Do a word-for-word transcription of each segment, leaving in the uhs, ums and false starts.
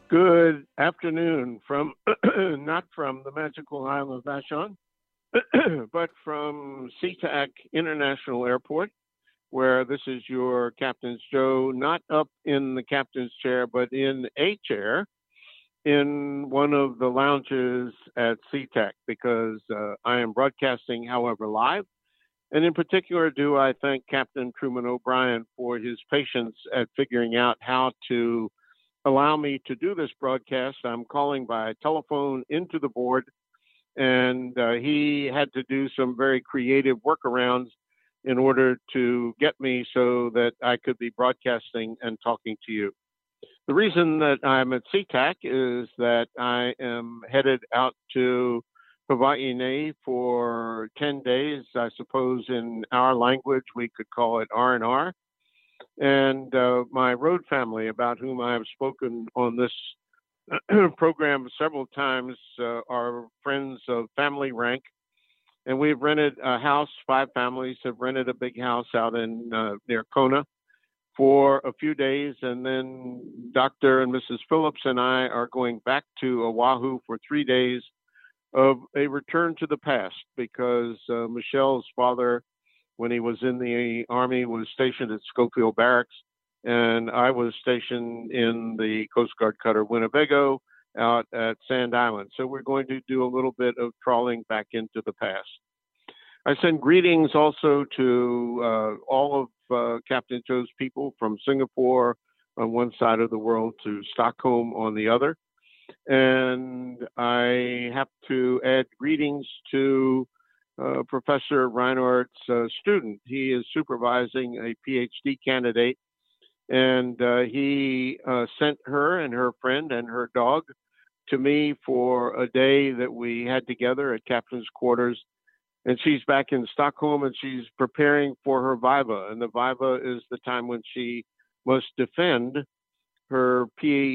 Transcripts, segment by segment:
Good afternoon from not from the magical Isle of Vashon, but from SeaTac International Airport, where this is your Captain's Joe, not up in the captain's chair, but in a chair in one of the lounges at SeaTac, because uh, I am broadcasting, however, live. And in particular, do I thank Captain Truman O'Brien for his patience at figuring out how to allow me to do this broadcast. I'm calling by telephone into the board, and uh, he had to do some very creative workarounds in order to get me so that I could be broadcasting and talking to you. The reason that I'm at SeaTac is that I am headed out to Hawaii for ten days. I suppose in our language we could call it R and R. And uh, my road family, about whom I have spoken on this program several times, uh, are friends of family rank. And we've rented a house. Five families have rented a big house out in uh, near Kona for a few days. And then Doctor and Missus Phillips and I are going back to Oahu for three days of a return to the past, because uh, Michelle's father, when he was in the Army, was stationed at Schofield Barracks, and I was stationed in the Coast Guard cutter Winnebago out at Sand Island. So we're going to do a little bit of trawling back into the past. I send greetings also to uh, all of uh, Captain Joe's people from Singapore on one side of the world to Stockholm on the other. And I have to add greetings to uh, Professor Reinhardt's uh, student. He is supervising a PhD candidate, and uh, he uh, sent her and her friend and her dog to me for a day that we had together at Captain's Quarters. And she's back in Stockholm, and she's preparing for her Viva. And the Viva is the time when she must defend her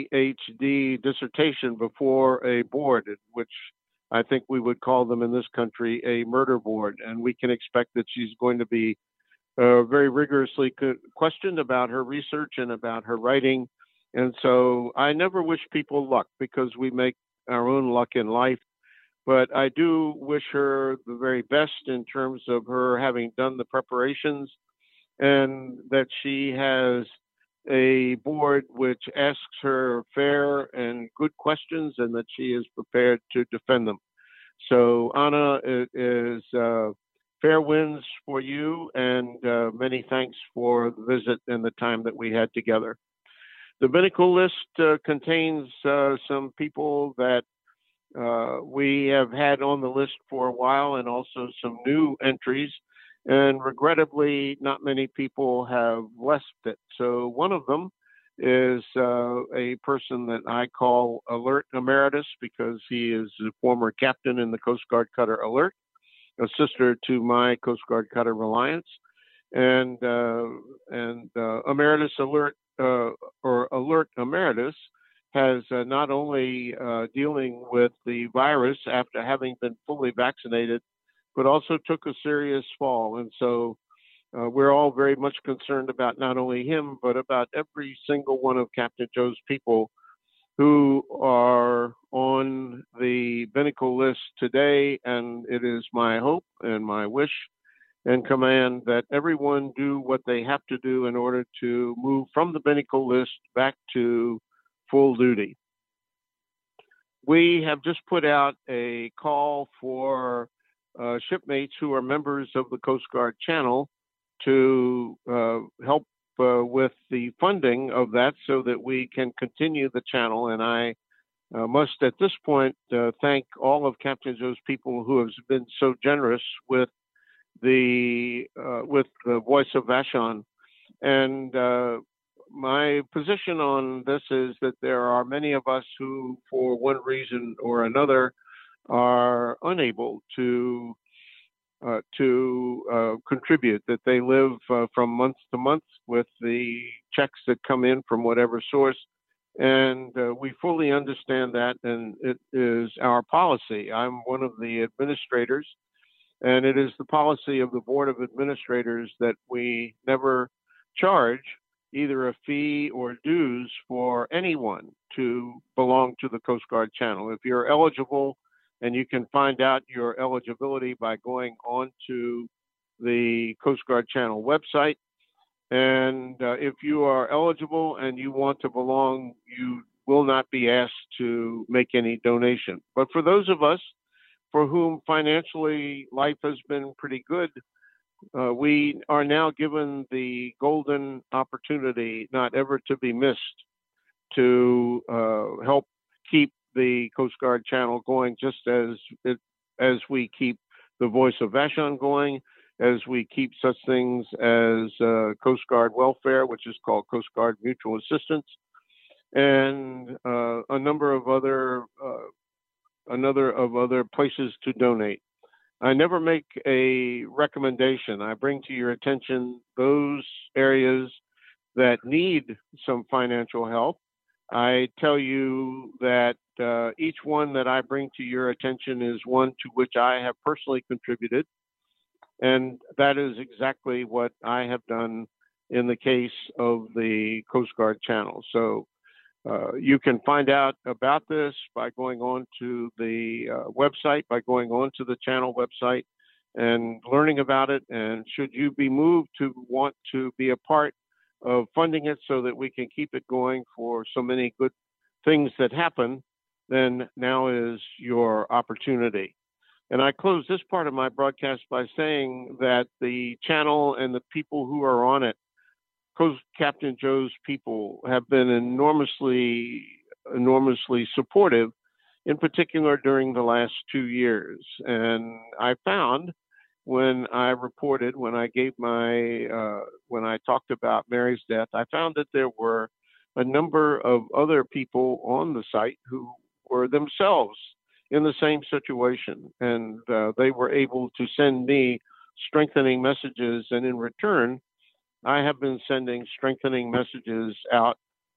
PhD dissertation before a board, which I think we would call them in this country a murder board. And we can expect that she's going to be uh, very rigorously co- questioned about her research and about her writing. And so I never wish people luck, because we make our own luck in life. But I do wish her the very best in terms of her having done the preparations, and that she has a board which asks her fair and good questions, and that she is prepared to defend them. So, Anna, it is uh, fair winds for you, and uh, many thanks for the visit and the time that we had together. The medical list uh, contains uh, some people that uh, we have had on the list for a while, and also some new entries. And regrettably, not many people have left it. So one of them is uh, a person that I call Alert Emeritus, because he is a former captain in the Coast Guard cutter Alert, a sister to my Coast Guard cutter Reliance. And uh, and uh, Emeritus Alert uh, or Alert Emeritus has uh, not only uh, dealing with the virus after having been fully vaccinated, but also took a serious fall. And so uh, we're all very much concerned about not only him, but about every single one of Captain Joe's people who are on the Binnacle list today. And it is my hope and my wish and command that everyone do what they have to do in order to move from the Binnacle list back to full duty. We have just put out a call for uh, shipmates who are members of the Coast Guard channel to uh, help uh, with the funding of that, so that we can continue the channel. And I uh, must at this point uh, thank all of Captain Joe's people who have been so generous with the uh, with the Voice of Vashon. And uh, my position on this is that there are many of us who, for one reason or another, are unable to uh, to uh, contribute, that they live uh, from month to month with the checks that come in from whatever source. And uh, we fully understand that, and it is our policy. I'm one of the administrators, and it is the policy of the Board of Administrators that we never charge either a fee or dues for anyone to belong to the Coast Guard channel. If you're eligible, and you can find out your eligibility by going on to the Coast Guard channel website. And uh, if you are eligible and you want to belong, you will not be asked to make any donation. But for those of us for whom financially life has been pretty good, uh, we are now given the golden opportunity, not ever to be missed, to uh, help keep the Coast Guard channel going, just as it, as we keep the Voice of Vashon going, as we keep such things as uh, Coast Guard Welfare, which is called Coast Guard Mutual Assistance, and uh, a number of other uh, another of other places to donate. I never make a recommendation. I bring to your attention those areas that need some financial help. I tell you that uh, each one that I bring to your attention is one to which I have personally contributed. And that is exactly what I have done in the case of the Coast Guard channel. So uh, you can find out about this by going on to the uh, website, by going on to the channel website and learning about it. And should you be moved to want to be a part of funding it so that we can keep it going for so many good things that happen, then now is your opportunity. And I close this part of my broadcast by saying that the channel and the people who are on it, Coast Captain Joe's people, have been enormously, enormously supportive, in particular during the last two years. And I found when I reported, when I gave my, uh, when I talked about Mary's death, I found that there were a number of other people on the site who were themselves in the same situation. And uh, they were able to send me strengthening messages. And in return, I have been sending strengthening messages out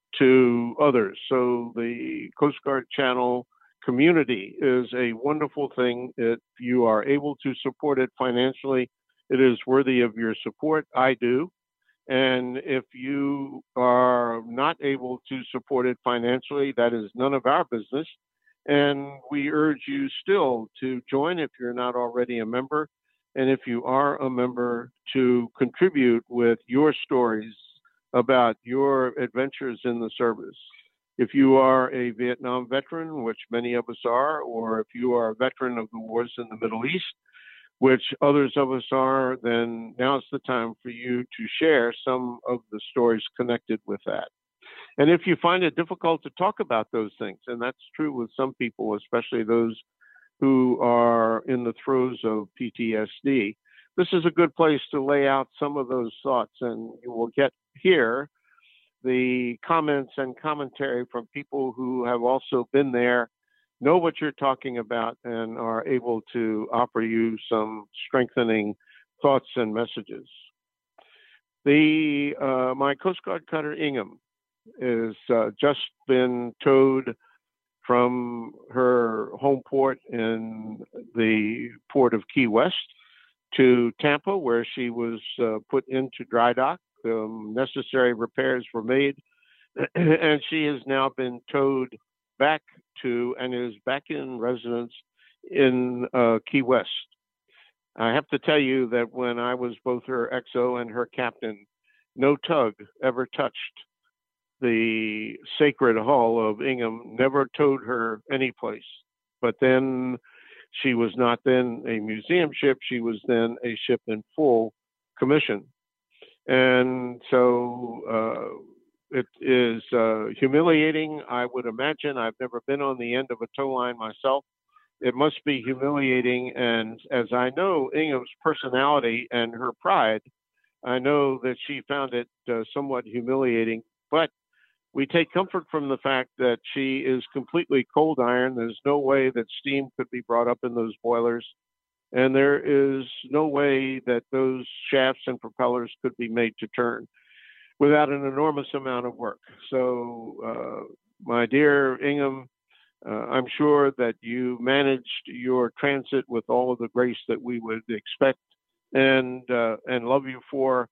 to others. So the Coast Guard channel community is a wonderful thing. If you are able to support it financially, it is worthy of your support. I do. And if you are not able to support it financially, that is none of our business. And we urge you still to join if you're not already a member. And if you are a member, to contribute with your stories about your adventures in the service. If you are a Vietnam veteran, which many of us are, or if you are a veteran of the wars in the Middle East, which others of us are, then now's the time for you to share some of the stories connected with that. And if you find it difficult to talk about those things, and that's true with some people, especially those who are in the throes of P T S D, this is a good place to lay out some of those thoughts, and you will get here the comments and commentary from people who have also been there, know what you're talking about, and are able to offer you some strengthening thoughts and messages. The uh, my Coast Guard cutter Ingham is uh, just been towed from her home port in the port of Key West to Tampa, where she was uh, put into dry dock. Um, necessary repairs were made, and she has now been towed back to and is back in residence in uh, Key West. I have to tell you that when I was both her X O and her captain, no tug ever touched the sacred hull of Ingham, never towed her anyplace. But then she was not then a museum ship, she was then a ship in full commission. And so uh, it is uh, humiliating, I would imagine. I've never been on the end of a tow line myself. It must be humiliating. And as I know Ingham's personality and her pride, I know that she found it uh, somewhat humiliating. But we take comfort from the fact that she is completely cold iron. There's no way that steam could be brought up in those boilers. And there is no way that those shafts and propellers could be made to turn without an enormous amount of work. So, uh, my dear Ingham, uh, I'm sure that you managed your transit with all of the grace that we would expect and uh, and love you for.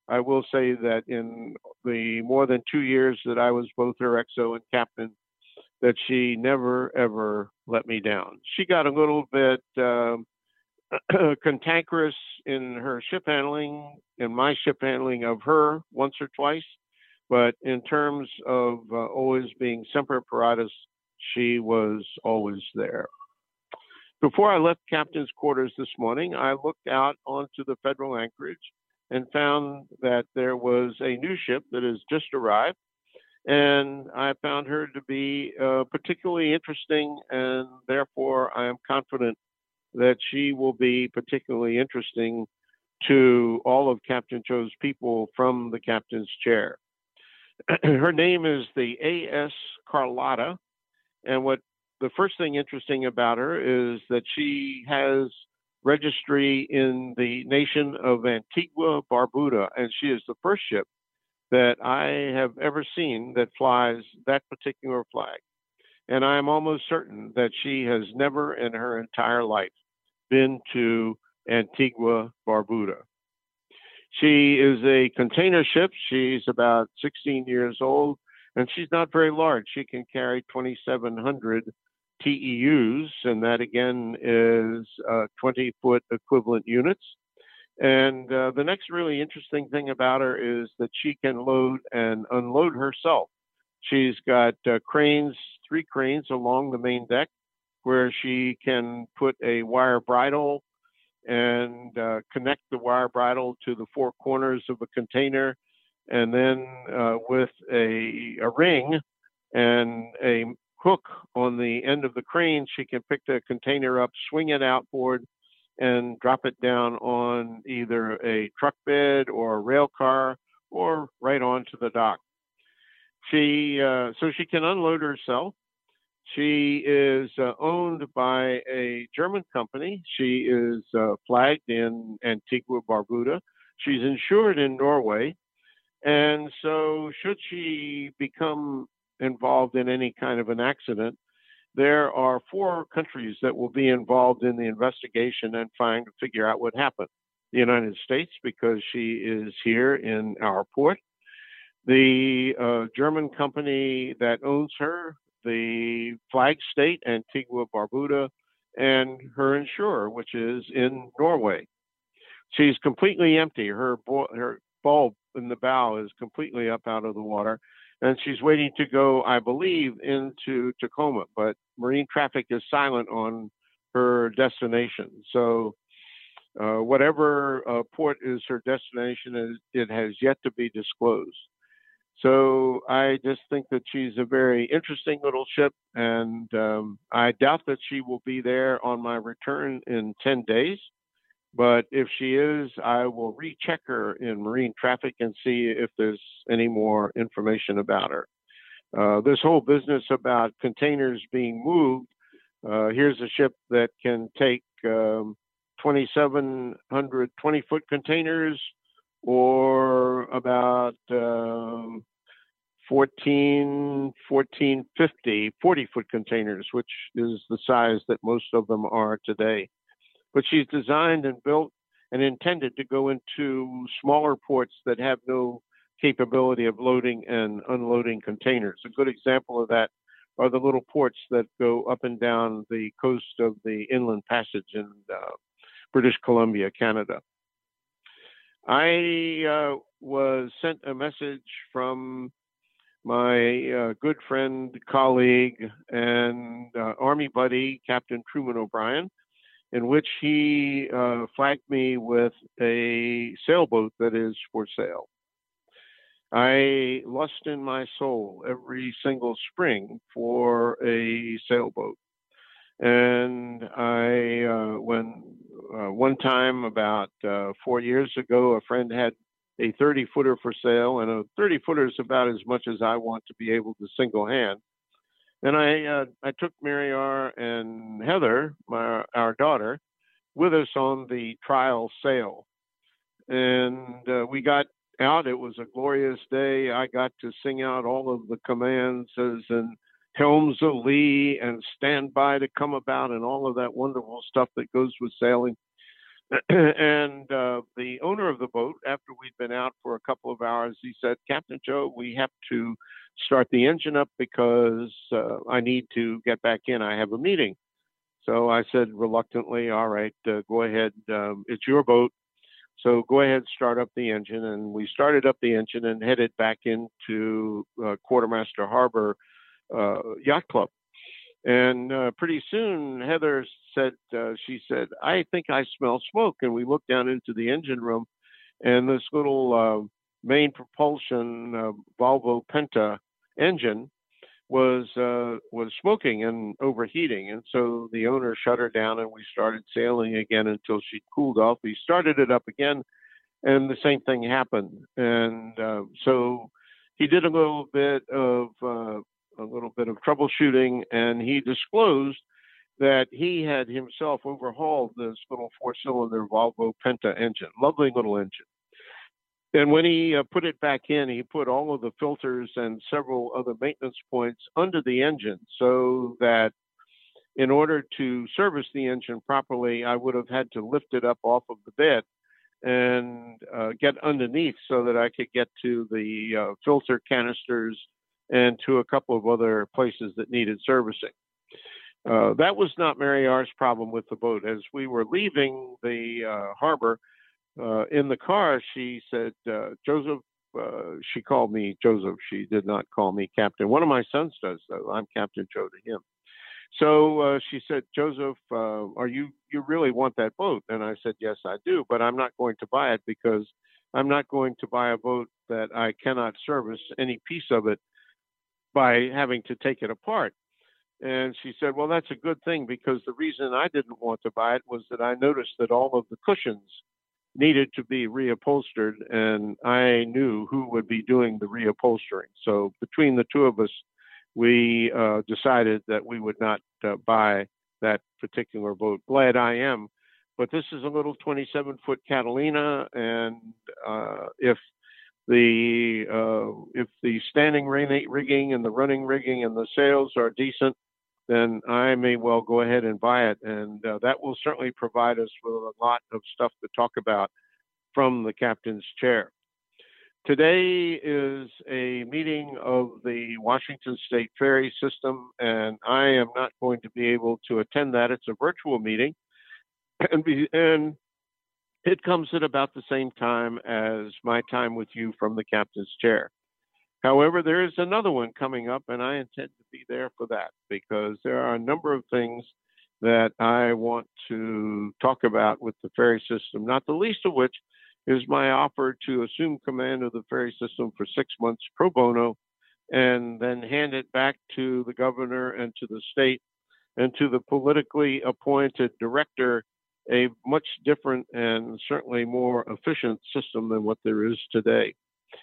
I will say that in the more than two years that I was both her X O and captain, that she never, ever let me down. She got a little bit um, cantankerous in her ship handling and my ship handling of her once or twice. But in terms of uh, always being semper paratus, she was always there. Before I left captain's quarters this morning, I looked out onto the federal anchorage and found that there was a new ship that has just arrived. And I found her to be uh, particularly interesting, and therefore I am confident that she will be particularly interesting to all of Captain Cho's people from the captain's chair. Her name is the A S Carlotta, and what the first thing interesting about her is that she has registry in the nation of Antigua Barbuda, and she is the first ship that I have ever seen that flies that particular flag. And I am almost certain that she has never in her entire life been to Antigua Barbuda. She is a container ship. She's about sixteen years old, and she's not very large. She can carry twenty-seven hundred T E Us, and that again is uh, twenty foot equivalent units. And uh, the next really interesting thing about her is that she can load and unload herself. She's got uh, cranes, three cranes along the main deck, where she can put a wire bridle and uh, connect the wire bridle to the four corners of a container. And then uh, with a, a ring and a hook on the end of the crane, she can pick the container up, swing it outboard, and drop it down on either a truck bed or a rail car or right onto the dock. She uh, so she can unload herself. She is uh, owned by a German company. She is uh, flagged in Antigua Barbuda. She's insured in Norway. And so should she become involved in any kind of an accident, there are four countries that will be involved in the investigation and trying to figure out what happened. The United States, because she is here in our port. The uh, German company that owns her, the flag state, Antigua Barbuda, and her insurer, which is in Norway. She's completely empty. Her, her bulb in the bow is completely up out of the water, and she's waiting to go, I believe, into Tacoma, but marine traffic is silent on her destination. So uh, whatever uh, port is her destination, is, it has yet to be disclosed. So I just think that she's a very interesting little ship, and um, I doubt that she will be there on my return in ten days. But if she is, I will recheck her in marine traffic and see if there's any more information about her. Uh, this whole business about containers being moved, uh, here's a ship that can take um, twenty-seven hundred twenty foot containers or about um, fourteen, fourteen fifty, forty foot containers, which is the size that most of them are today. But she's designed and built and intended to go into smaller ports that have no capability of loading and unloading containers. A good example of that are the little ports that go up and down the coast of the Inland Passage in uh, British Columbia, Canada. I uh, was sent a message from my uh, good friend, colleague, and uh, Army buddy, Captain Truman O'Brien, in which he uh, flagged me with a sailboat that is for sale. I lust in my soul every single spring for a sailboat. And I, uh, when uh, one time about uh, four years ago, a friend had a thirty footer for sale, and a thirty footer is about as much as I want to be able to single hand. And I, uh, I took Mary R. and Heather, my, our daughter, with us on the trial sail. And uh, we got out. It was a glorious day. I got to sing out all of the commands as in helms a lee and stand by to come about and all of that wonderful stuff that goes with sailing. and uh, the owner of the boat, after we'd been out for a couple of hours, he said, "Captain Joe, we have to start the engine up because uh, I need to get back in. I have a meeting." So I said reluctantly, "All right, uh, go ahead. Um, it's your boat. So go ahead, start up the engine." And we started up the engine and headed back into uh, Quartermaster Harbor uh, Yacht Club. And uh, pretty soon, Heather said, uh, she said, "I think I smell smoke." And we looked down into the engine room, and this little uh, main propulsion uh, Volvo Penta engine was uh, was smoking and overheating. And so the owner shut her down, and we started sailing again until she cooled off. We started it up again, and the same thing happened. And uh, so he did a little bit of uh, a little bit of troubleshooting, and he disclosed that he had himself overhauled this little four-cylinder Volvo Penta engine. Lovely little engine. And when he uh, put it back in, he put all of the filters and several other maintenance points under the engine so that in order to service the engine properly, I would have had to lift it up off of the bed and uh, get underneath so that I could get to the uh, filter canisters and to a couple of other places that needed servicing. Uh, that was not Mary R's problem with the boat. As we were leaving the uh, harbor, uh, in the car, she said, uh, Joseph, uh, she called me Joseph. She did not call me Captain. One of my sons does, though. I'm Captain Joe to him. So uh, she said, "Joseph, uh, are you, you really want that boat?" And I said, "Yes, I do, but I'm not going to buy it because I'm not going to buy a boat that I cannot service any piece of it by having to take it apart." And she said, "Well, that's a good thing, because the reason I didn't want to buy it was that I noticed that all of the cushions needed to be reupholstered, and I knew who would be doing the reupholstering. So between the two of us, we uh, decided that we would not uh, buy that particular boat. Glad I am. But this is a little twenty-seven foot Catalina, and uh, if the uh, if the standing rigging and the running rigging and the sails are decent, then I may well go ahead and buy it. And uh, that will certainly provide us with a lot of stuff to talk about from the captain's chair. Today is a meeting of the Washington State Ferry System, and I am not going to be able to attend that. It's a virtual meeting, and, be, and it comes at about the same time as my time with you from the captain's chair. However, there is another one coming up, and I intend to be there for that, because there are a number of things that I want to talk about with the ferry system, not the least of which is my offer to assume command of the ferry system for six months pro bono, and then hand it back to the governor and to the state and to the politically appointed director, a much different and certainly more efficient system than what there is today.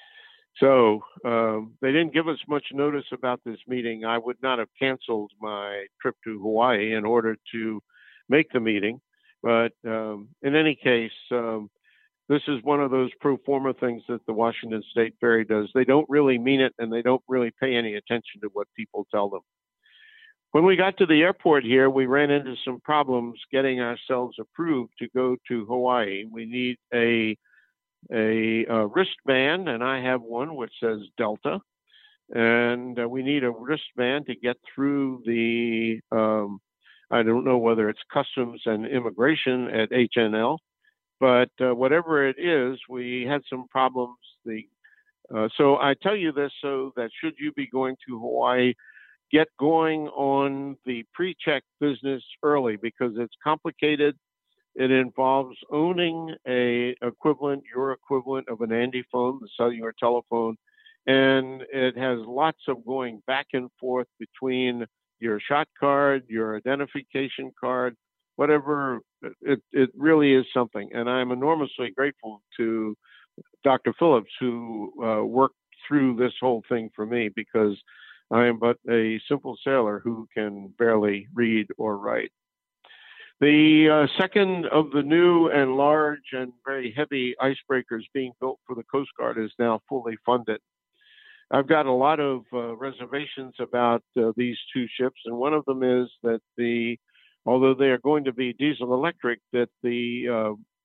So um, they didn't give us much notice about this meeting. I would not have canceled my trip to Hawaii in order to make the meeting. But um, in any case, um, this is one of those pro forma things that the Washington State Ferry does. They don't really mean it, and they don't really pay any attention to what people tell them. When we got to the airport here, we ran into some problems getting ourselves approved to go to Hawaii. We need a a, a wristband, and I have one which says Delta, and uh, we need a wristband to get through the, um, I don't know whether it's customs and immigration at H N L, but uh, whatever it is, we had some problems. The, uh, so I tell you this so that should you be going to Hawaii, get going on the pre-check business early, because it's complicated. It involves owning a equivalent, your equivalent of an Andy phone, the cellular telephone, and it has lots of going back and forth between your shot card, your identification card, whatever. It, it really is something. And I'm enormously grateful to Doctor Phillips, who uh, worked through this whole thing for me, because I am but a simple sailor who can barely read or write. The uh, second of the new and large and very heavy icebreakers being built for the Coast Guard is now fully funded. I've got a lot of uh, reservations about uh, these two ships, and one of them is that the, although they are going to be diesel electric, that the uh,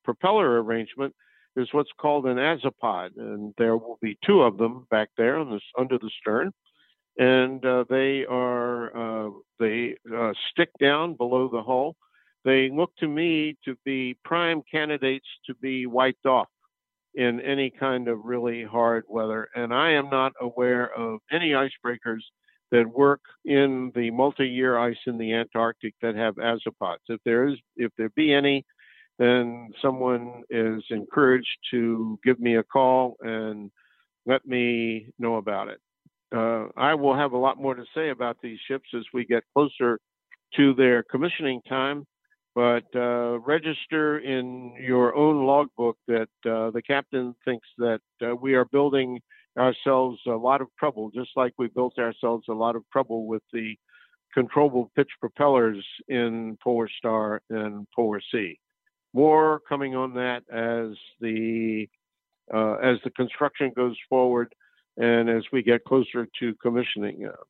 propeller arrangement is what's called an azopod, and there will be two of them back there on this, under the stern, and uh, they are uh, they uh, stick down below the hull. They look to me to be prime candidates to be wiped off in any kind of really hard weather, and I am not aware of any icebreakers that work in the multi-year ice in the Antarctic that have azopods. If there is, if there be any, then someone is encouraged to give me a call and let me know about it. Uh, I will have a lot more to say about these ships as we get closer to their commissioning time, but uh, register in your own logbook that uh, the captain thinks that uh, we are building ourselves a lot of trouble, just like we built ourselves a lot of trouble with the controllable pitch propellers in Polar Star and Polar Sea. More coming on that as the uh, as the construction goes forward and as we get closer to commissioning. Uh,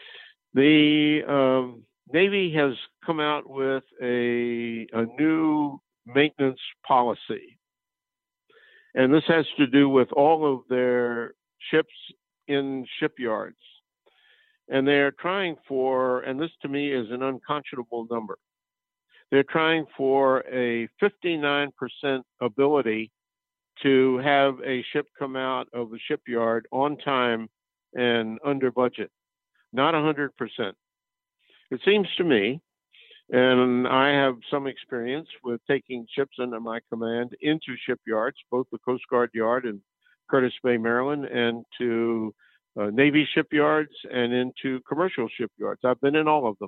the um, Navy has come out with a, a new maintenance policy, and this has to do with all of their ships in shipyards. And they're trying for, and this to me is an unconscionable number, they're trying for a fifty-nine percent ability to have a ship come out of the shipyard on time and under budget, not one hundred percent. It seems to me, and I have some experience with taking ships under my command into shipyards, both the Coast Guard Yard in Curtis Bay, Maryland, and to uh, Navy shipyards and into commercial shipyards. I've been in all of them.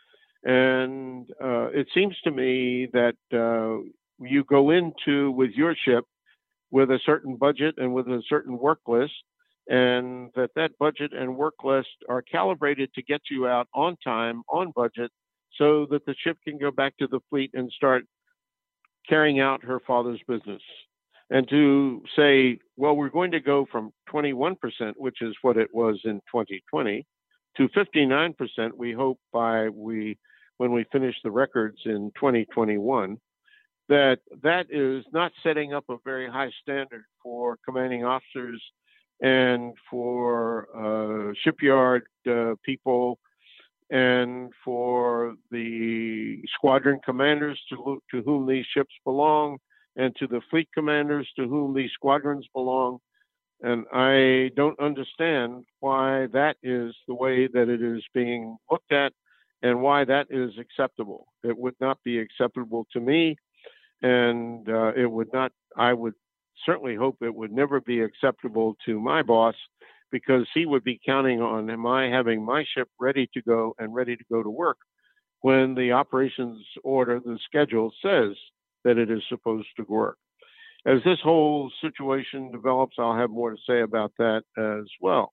And uh, it seems to me that uh, you go into with your ship with a certain budget and with a certain work list, and that that budget and work list are calibrated to get you out on time, on budget, so that the ship can go back to the fleet and start carrying out her father's business. And to say, well, we're going to go from twenty-one percent, which is what it was in twenty twenty, to fifty-nine percent, we hope by we when we finish the records in twenty twenty-one, that that is not setting up a very high standard for commanding officers and for uh, shipyard uh, people and for the squadron commanders to, to whom these ships belong and to the fleet commanders to whom these squadrons belong. And I don't understand why that is the way that it is being looked at and why that is acceptable. It would not be acceptable to me, and uh, it would not, I would certainly hope it would never be acceptable to my boss, because he would be counting on my having my ship ready to go and ready to go to work when the operations order, the schedule says that it is supposed to work. As this whole situation develops, I'll have more to say about that as well.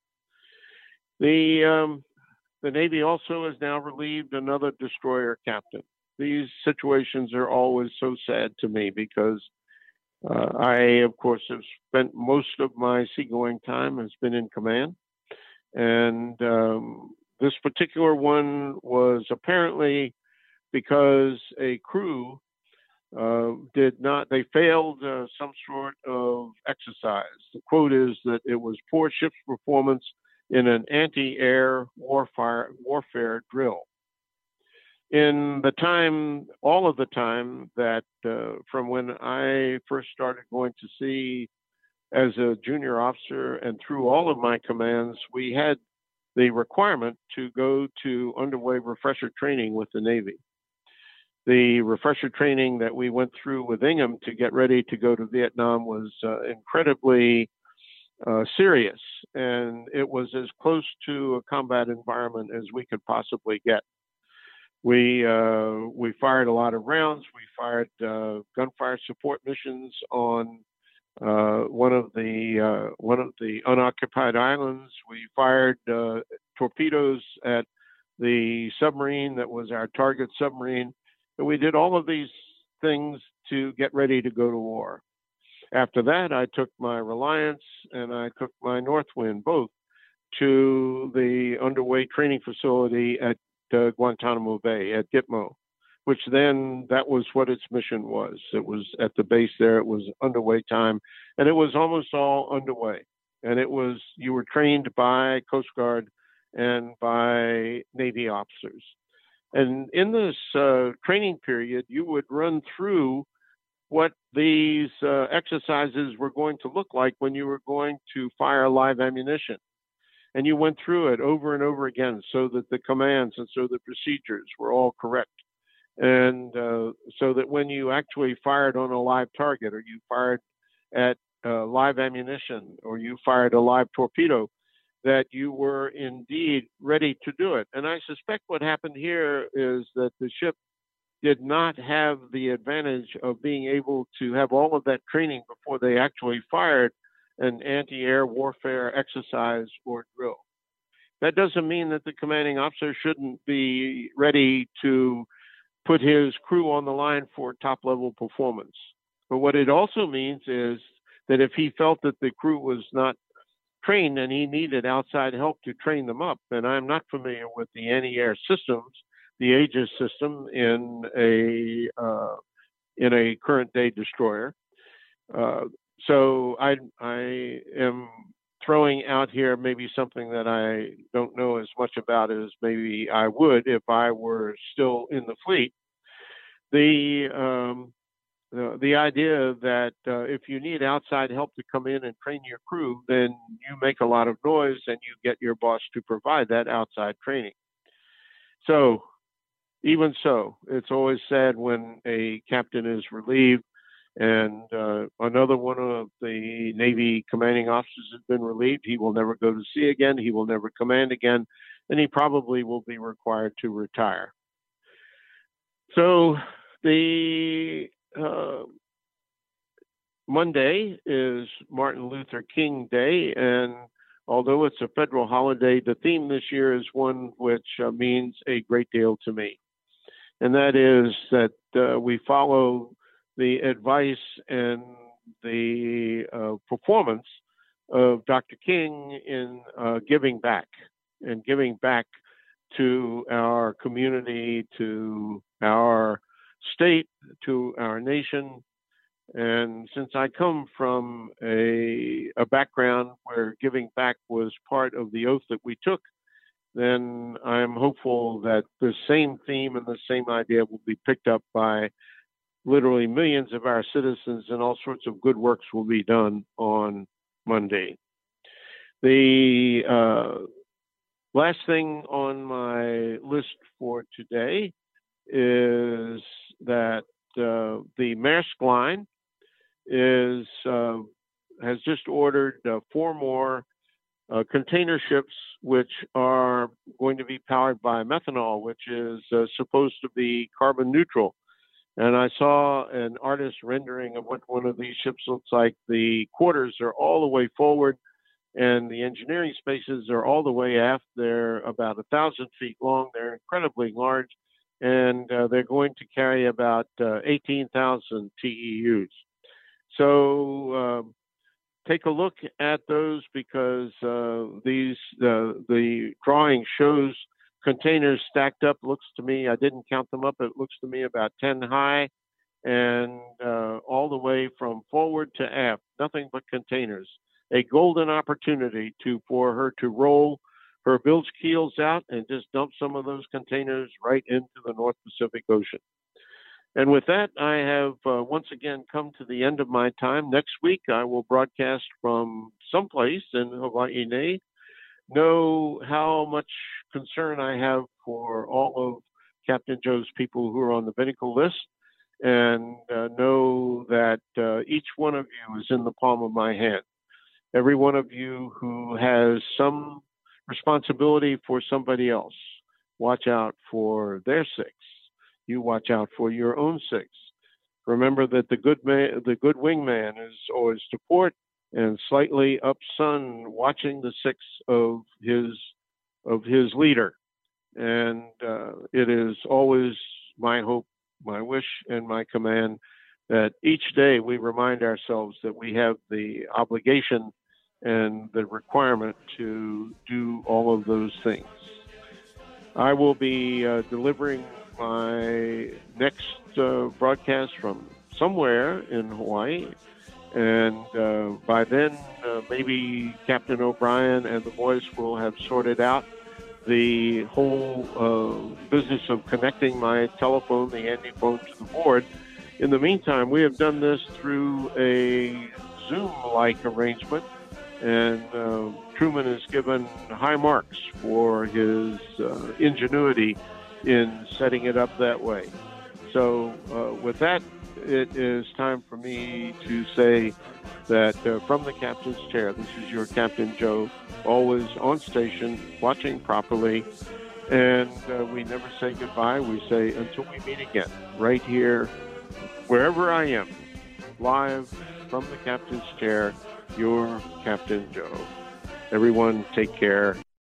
The, um, the Navy also has now relieved another destroyer captain. These situations are always so sad to me because uh, I, of course, have spent most of my seagoing time has been in command. And um, this particular one was apparently because a crew Uh, did not, they failed uh, some sort of exercise. The quote is that it was poor ship's performance in an anti-air warfare, warfare drill. In the time, all of the time that uh, from when I first started going to sea as a junior officer and through all of my commands, we had the requirement to go to underway refresher training with the Navy. The refresher training that we went through with Ingham to get ready to go to Vietnam was uh, incredibly uh, serious, and it was as close to a combat environment as we could possibly get. We uh, we fired a lot of rounds. We fired uh, gunfire support missions on uh, one of the uh, one of the unoccupied islands. We fired uh, torpedoes at the submarine that was our target submarine. We did all of these things to get ready to go to war. After that, I took my Reliance and I took my Northwind, both, to the underway training facility at uh, Guantanamo Bay, at Gitmo, which then that was what its mission was. It was at the base there. It was underway time, and it was almost all underway. And it was, you were trained by Coast Guard and by Navy officers. And in this uh, training period, you would run through what these uh, exercises were going to look like when you were going to fire live ammunition. And you went through it over and over again so that the commands and so the procedures were all correct. And uh, so that when you actually fired on a live target, or you fired at uh, live ammunition, or you fired a live torpedo, that you were indeed ready to do it. And I suspect what happened here is that the ship did not have the advantage of being able to have all of that training before they actually fired an anti-air warfare exercise or drill. That doesn't mean that the commanding officer shouldn't be ready to put his crew on the line for top-level performance. But what it also means is that if he felt that the crew was not trained and he needed outside help to train them up, and I'm not familiar with the anti-air systems, the Aegis system in a uh, in a current-day destroyer. Uh, so I I am throwing out here maybe something that I don't know as much about as maybe I would if I were still in the fleet. The um, the, the idea that uh, if you need outside help to come in and train your crew, then you make a lot of noise and you get your boss to provide that outside training. So even so, it's always sad when a captain is relieved, and uh, another one of the Navy commanding officers has been relieved. He will never go to sea again. He will never command again, and he probably will be required to retire. So the uh, Monday is Martin Luther King Day, and although it's a federal holiday, the theme this year is one which uh, means a great deal to me. And that is that uh, we follow the advice and the uh, performance of Doctor King in uh, giving back and giving back to our community, to our state, to our nation. And since I come from a, a background where giving back was part of the oath that we took, then I'm hopeful that the same theme and the same idea will be picked up by literally millions of our citizens, and all sorts of good works will be done on Monday. The uh, last thing on my list for today is that uh, the Maersk Line is uh, has just ordered uh, four more uh, container ships, which are going to be powered by methanol, which is uh, supposed to be carbon neutral. And I saw an artist rendering of what one of these ships looks like. The quarters are all the way forward, and the engineering spaces are all the way aft. They're about a thousand feet long. They're incredibly large, and uh, they're going to carry about uh, eighteen thousand T E Us. So uh, take a look at those, because uh, these uh, the drawing shows containers stacked up. Looks to me, I didn't count them up, it looks to me about ten high, and uh, all the way from forward to aft, nothing but containers. A golden opportunity to for her to roll her bilge keels out and just dump some of those containers right into the North Pacific Ocean. And with that, I have uh, once again come to the end of my time. Next week, I will broadcast from someplace in Hawaii. Know how much concern I have for all of Captain Joe's people who are on the Binnacle list, and uh, know that uh, each one of you is in the palm of my hand. Every one of you who has some responsibility for somebody else, watch out for their six. You watch out for your own six. Remember that the good man, the good wingman is always to port and slightly up sun, watching the six of his of his leader. And uh, it is always my hope, my wish, and my command that each day we remind ourselves that we have the obligation and the requirement to do all of those things. I will be uh, delivering my next uh, broadcast from somewhere in Hawaii. And uh, by then, uh, maybe Captain O'Brien and the boys will have sorted out the whole uh, business of connecting my telephone, the handy phone, to the board. In the meantime, we have done this through a Zoom-like arrangement, and uh, Truman is given high marks for his uh, ingenuity in setting it up that way. So uh, with that, it is time for me to say that uh, from the captain's chair, this is your Captain Joe, always on station, watching properly, and uh, we never say goodbye. We say until we meet again, right here, wherever I am, live from the captain's chair, your Captain Joe. Everyone, take care.